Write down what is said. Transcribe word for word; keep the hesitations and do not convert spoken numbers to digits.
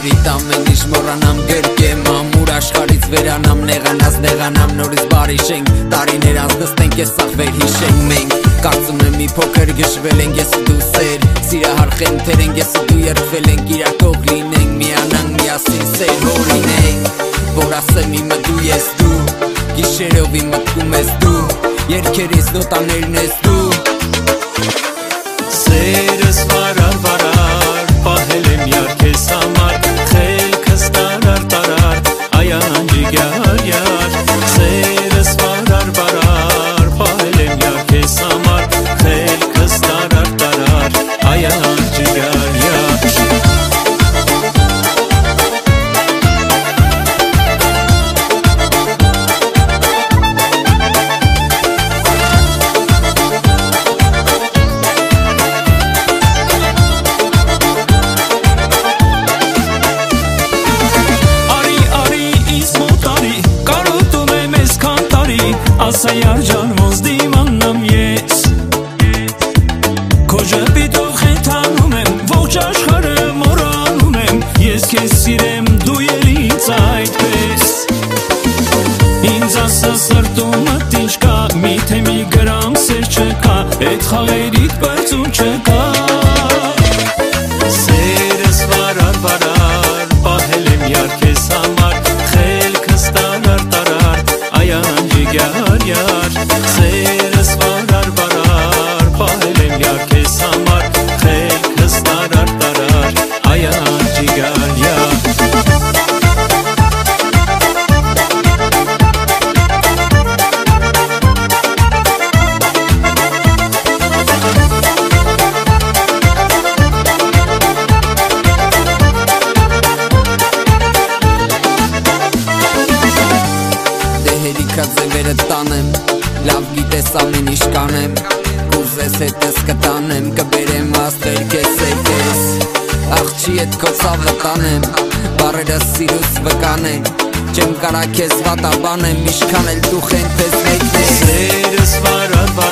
Երևիտ ամեն ինչ մոռանամ գրկեմ ամուր աշխարից վերանամ նեղանած նեղանամ նորից բարի շենք տարիներ անց նստենք ես սաղ վեր հիշենք մենք կարծում եմ մի փոքր գժվել ենք ես ու դու սեր սիրահար խենթեր ենք ես ու դու երդվել ենք իրակող լինենք միանանք միասին սեր որ լինենք որ ասեմ իմը դու ես դու գիշերով իմ մտքում ես դու երգերից նոտաներն ես դու Սերս վարար վարար պահել եմ յար քեզ համար խելքս տարար տարար այանջի գյար յար Սերս վարար վարար պահել եմ յար քեզ համար խելքս տարար տարար այանջի գյար յար Ասա յարջան ոնց դիմանամ ես Քո ժպիտով խենթանում եմ ողջ աշխարհը մոռանում եմ Ես քեզ սիրեմ դու ելից այդպես Ինձ ասա սրտումդ ինչ կա միթե մի գրամ սեր չկա Էդ խաղերիդ բարձուն չկա Սերս վարար վարար պահել եմ յար քեզ համար խելքս տարար տարար այանջի գյար յար Սերս վարար վարար պահել եմ յար քեզ համար խելքս տարար տարար այանջի գյար յար Ձևերը տանեմ, լավ գիտես ամեն ինչ կանեմ Կուզես հետս կտանեմ, կբերեմ աստղեր քեզ եկես Աղջի հետ քո ցավը տանեմ, բառերը սիրուց վկանեն Չեմ կարա քեզ վատաբանեմ, ինչքան էլ դու խենթես մեկնես Սերս վարար